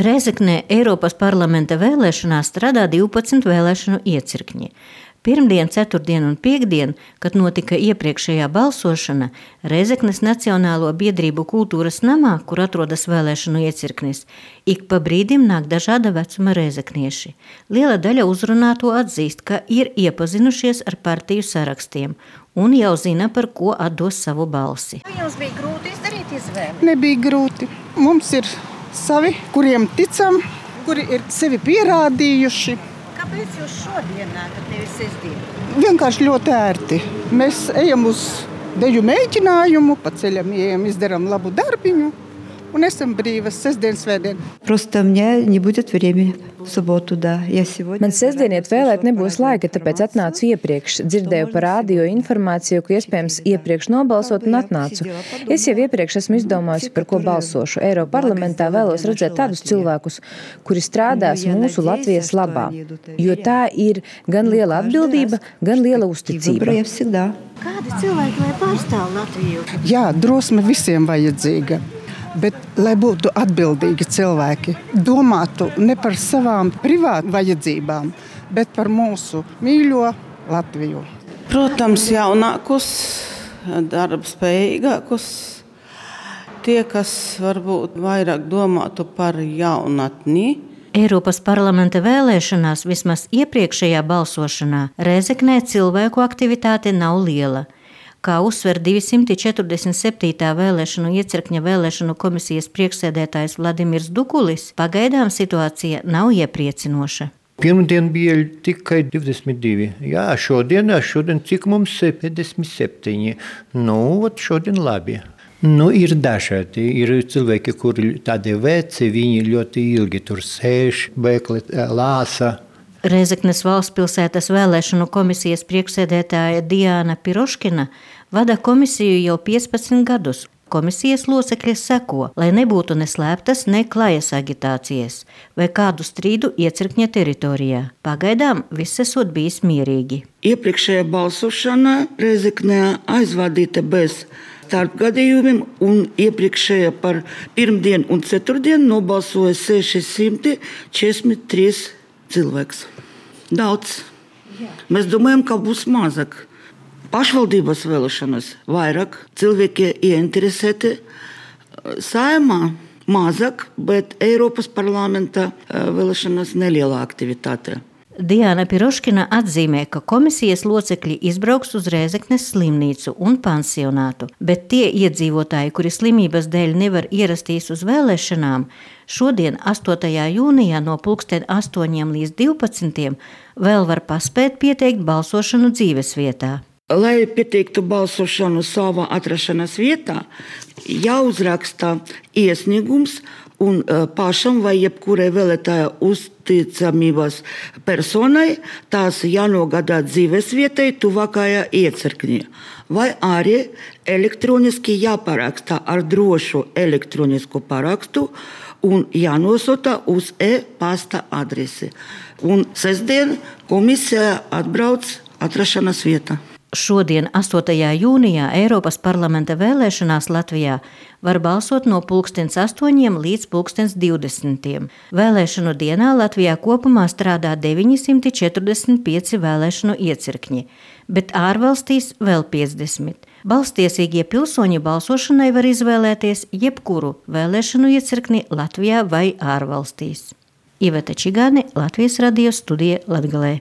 Rēzeknē Eiropas parlamenta vēlēšanās strādā 12 vēlēšanu iecirkņi. Pirmdien, ceturtdien un piektdien, kad notika iepriekšējā balsošana, Rēzeknes Nacionālo biedrību kultūras namā, kur atrodas vēlēšanu iecirknis, ik pa brīdim nāk dažāda vecuma rēzeknieši. Liela daļa uzrunāto atzīst, ka ir iepazinušies ar partiju sarakstiem un jau zina, par ko atdos savu balsi. Jums bija grūti izdarīt izvēli? Nebija grūti. Mums ir savi, kuriem ticam, kuri ir sevi pierādījuši. Kāpēc jūs šodien nākat, nevis sestdien? Vienkārši ļoti ērti. Mēs ejam uz deju mēģinājumu, pa ceļam ejam, izdaram labu darbiņu un esam brīvas sestdien, svētdien. Просто мне не будет времени в субботу, да. Я сегодня... Man sestdien iet vēlēt nebūs laika, tāpēc atnācu iepriekš. Dzirdēju par rādio informāciju, ka iespējams iepriekš nobalsot un atnācu. Es jau iepriekš esmu izdomājusi, par ko balsošu. Eiroparlamentā vēlos redzēt tādus cilvēkus, kuri strādās mūsu Latvijas labā. Jo tā ir gan liela atbildība, gan liela uzticība. Kādi cilvēki lai pārstāv Latviju? Jā, drosme visiem vajadzīga. Bet, lai būtu atbildīgi cilvēki, domātu ne par savām privātu vajadzībām, bet par mūsu mīļo Latviju. Protams, jaunākus, darbspējīgākus, tie, kas varbūt vairāk domātu par jaunatni. Eiropas parlamenta vēlēšanās vismaz iepriekšējā balsošanā Rēzeknē cilvēku aktivitāte nav liela. Kā uzsver 247. vēlēšanu iecirkņa vēlēšanu komisijas priekšsēdētājs Vladimirs Dukulis, pagaidām situācija nav iepriecinoša. Pirmdien bija tikai 22. Jā, šodien cik mums 57. Šodien labi. Ir dažādi. Ir cilvēki, kuri tādi veci, viņi ļoti ilgi tur sēž, bekli, lāsa. Rēzeknes valstspilsētas vēlēšanu komisijas priekšsēdētāja Diana Piroškina vada komisiju jau 15 gadus. Komisijas locekļi seko, lai nebūtu ne slēptas, ne klajas agitācijas vai kādu strīdu iecirkņa teritorijā. Pagaidām viss esot bijis mierīgi. Iepriekšējā balsošana Rēzeknē aizvadīta bez starpgadījumiem, un iepriekšējā par pirmdien un ceturtdien nobalsoja 643 cilvēks. Daudz. Mēs domājam, ka būs mazāk. Pašvaldības vēlēšanas vairāk, cilvēki ieinteresēti. Saeimā mazāk, bet Eiropas parlamenta vēlēšanas neliela aktivitāte. Diana Piroškina atzīmē, ka komisijas locekļi izbrauks uz Rēzeknes slimnīcu un pansionātu, bet tie iedzīvotāji, kuri slimības dēļ nevar ierasties uz vēlēšanām, šodien 8. jūnijā no 8 līdz 12 vēl var paspēt pieteikt balsošanu dzīvesvietā. Lai pieteiktu balsošanu savā atrašanās vietā, jāuzraksta iesniegums un pašam vai jebkurai vēlētāja uzticamības personai tās jānogādā dzīvesvietai tuvākajā iecirkņā. Vai arī elektroniski jāparaksta ar drošu elektronisku parakstu un jānosūta uz e-pasta adresi. Un sestdien komisija atbrauc atrašanās vietā. Šodien, 8. jūnijā, Eiropas parlamenta vēlēšanās Latvijā var balsot no 8 līdz 20. Vēlēšanu dienā Latvijā kopumā strādā 945 vēlēšanu iecirkņi, bet ārvalstīs vēl 50. Balstiesīgie pilsoņi balsošanai var izvēlēties jebkuru vēlēšanu iecirkni Latvijā vai ārvalstīs. Iveta Čigāne, Latvijas radio studija Latgalē.